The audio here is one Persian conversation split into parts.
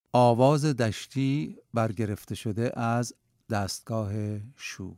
آواز دشتی برگرفته شده از دستگاه شور.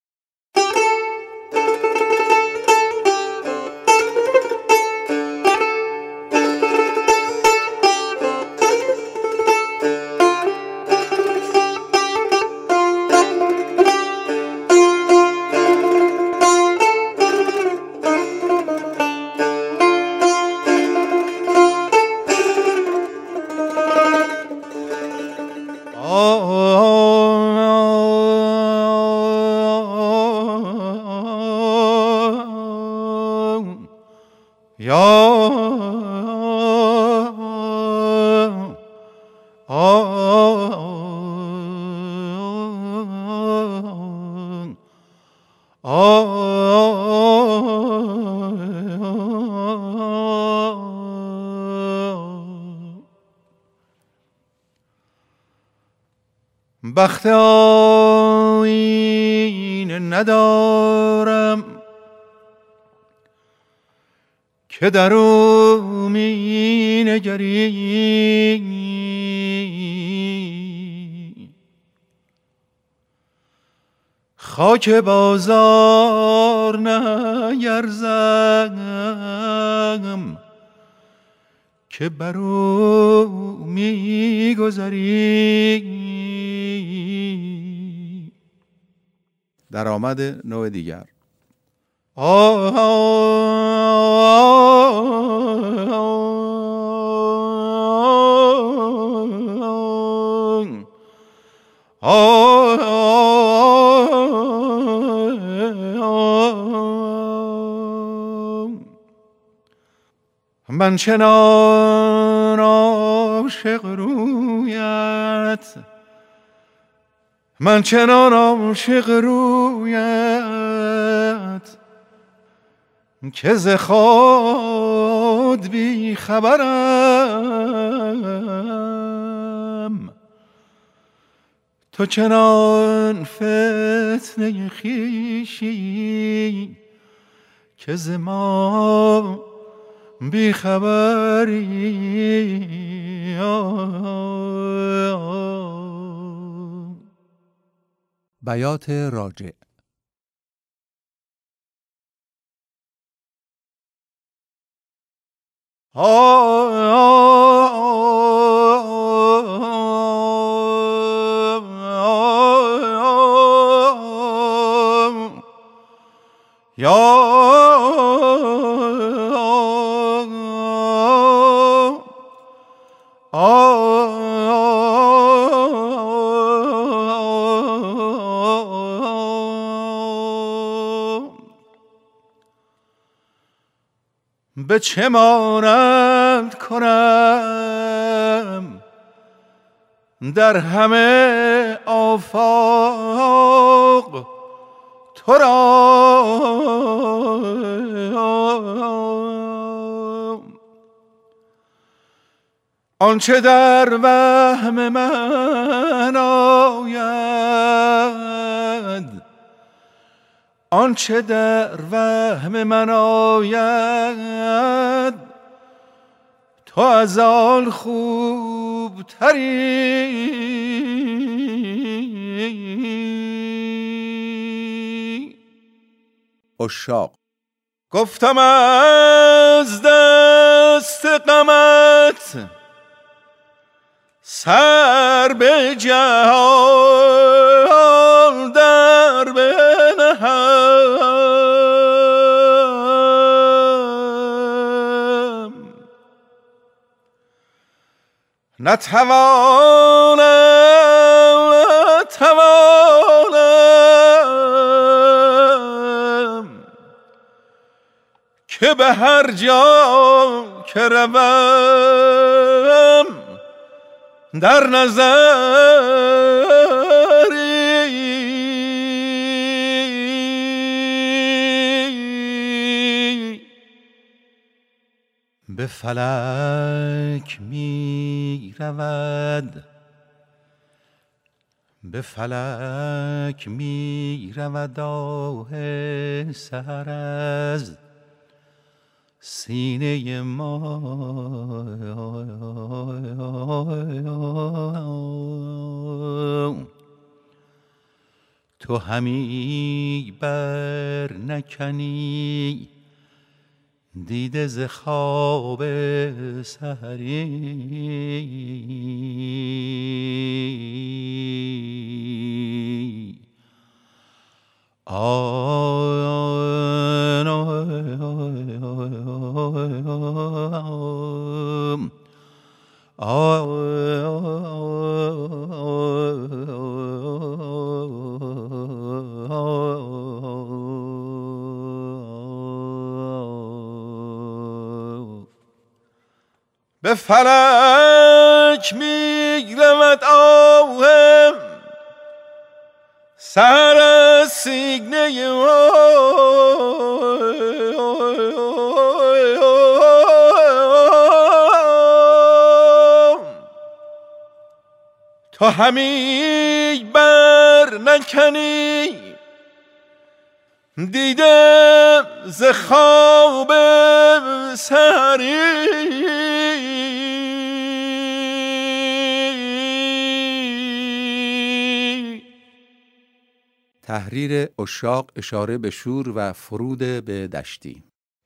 بخت آیینه ندارم که در او می نگری، خاک بازار نیرزم که بر او می گذری. درآمد نوع دیگر. من چنان عاشق رویت، من چنان عاشق رویت که ز خود بی خبرم. تو چنان فتنه خویشی که ز ما بی خبری. بیات راجع. به چه مانند کنم در همه آفاق تو را، آنچه در وهم من آید، آنچه در وهم من آید تو از آن خوبتری. عشاق. گفتم از دست غمت سر به جهان در بنهم، نتوانم که به هر جا که روم در نظری. به فلک می رود، به فلک می رود آه سحر از سینه ما تو همی بر نکنی دیده ز خواب سحری به فلک می رود آهم سر از سینه تو همی بر نکنی دیده ز خواب سحری تحریر عشاق اشاره به شور و فرود به دشتی.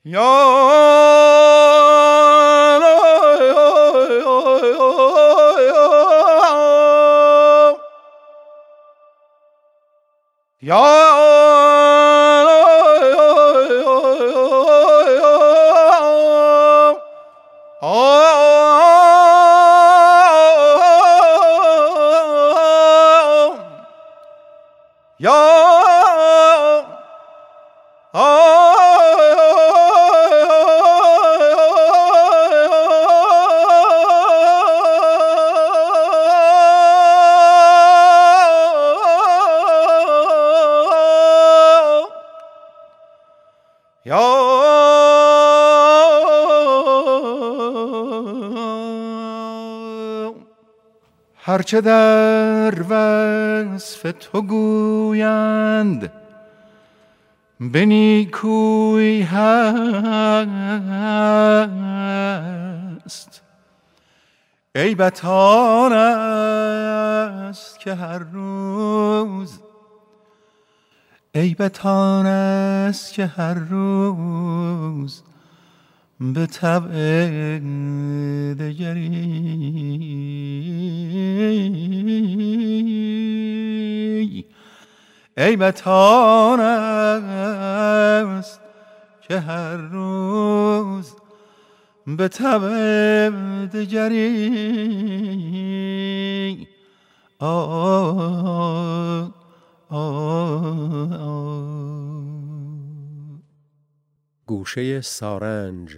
هرچه در وصف تو گویند به نیکویی هست عیبت آن است که هر روز به طبع دگری عیبت آن است که هر روز به طبع دگری گوشه سارنج.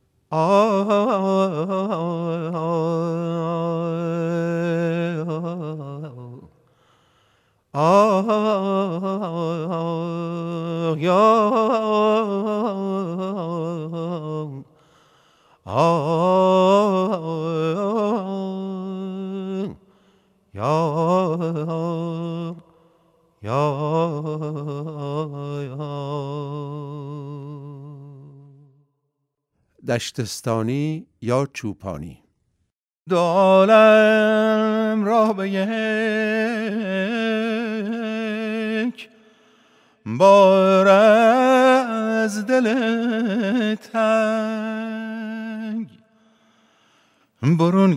دشتستانی یا چوپانی. دو عالم را به یک بار از دل تنگ برون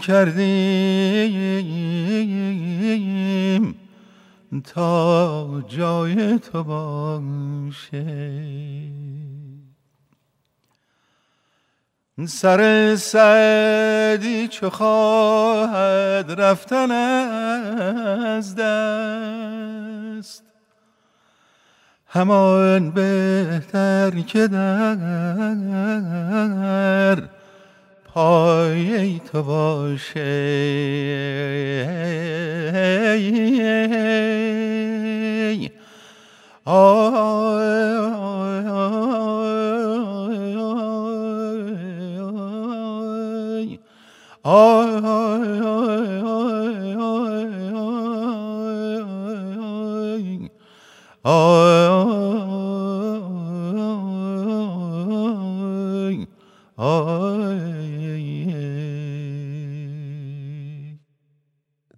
کردیم تا جای تو باشه. سر سعدی چو خواهد رفتن از دست همان بهتر که در پای تو باشه.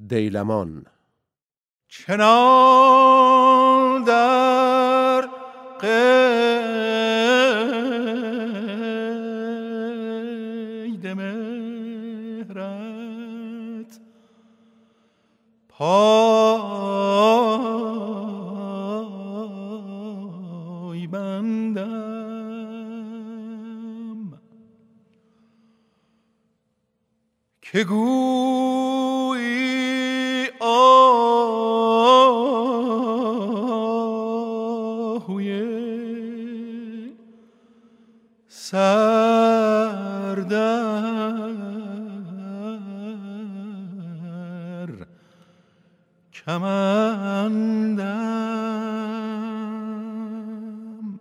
دیلمان. چنان در قید مهرت پای بندم که گویی آهوی سردر کمندم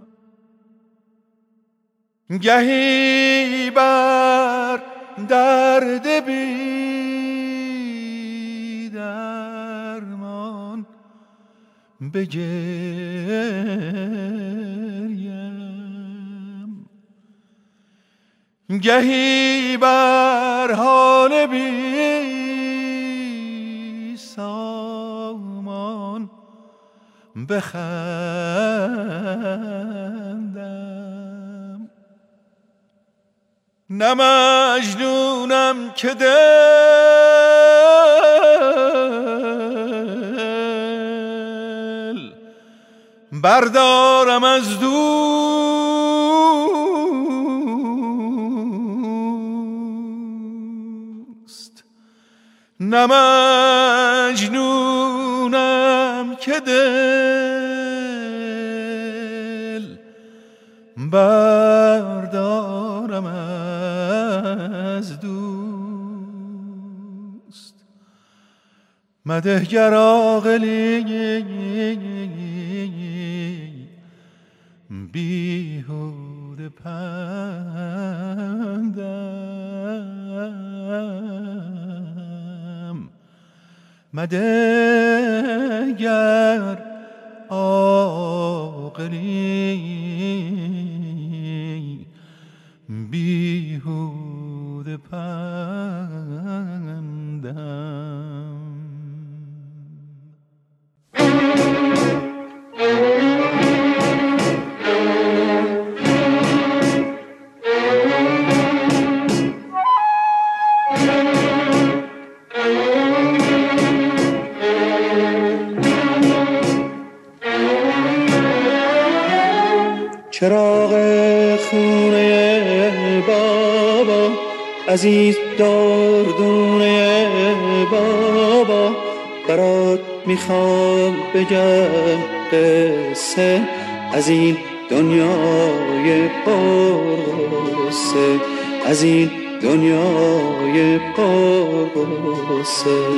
گهی بر درد بی درمان بگریم، گهی بر حال بی سامان بخندم. نه مجنونم که دل بردارم از دوست، نه مجنونم که دل بردارم از دوست. مده گر عاقلی بیهوده پندم، مده گر عاقلی بیهوده پندم. چراغ خونه بابا عزیز داردونه بابا، برات میخوام بگم قصه از این دنیای پرغصه، از این دنیای پرغصه.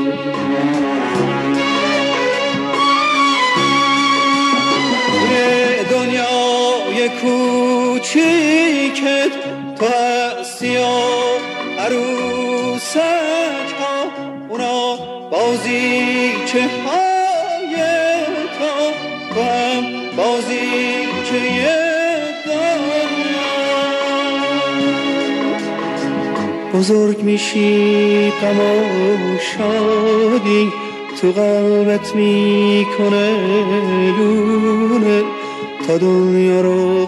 دنیای کوچیکت تو هستی و عروسک ها، اونا بازیچه های تو هم بازیچه دنیا. بزرگ میشی غم و شادی تو قلبت میکنه لونه، تا دنیا رو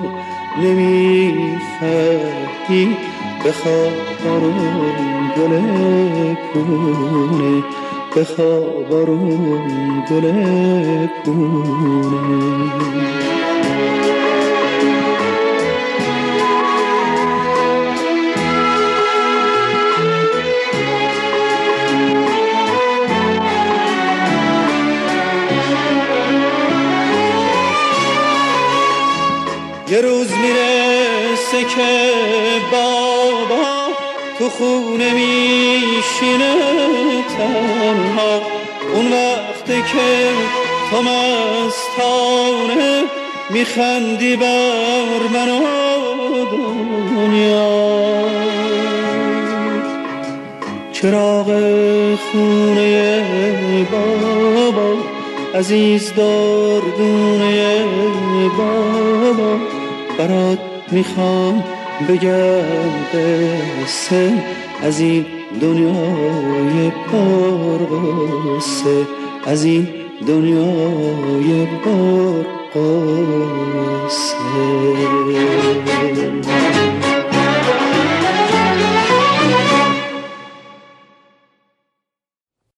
نمیفهمی بخواب آروم گل کونه، بخواب آروم گل کونه. یه روز میرسه که بابا تو خونه میشینه تنها، اون وقته که تو مستانه میخندی بر من و دنیا. چراغ خونه بابا عزیز داردونه بابا، برات میخوام بگم قصه از این دنیای پرقصه، از این دنیای پرقصه.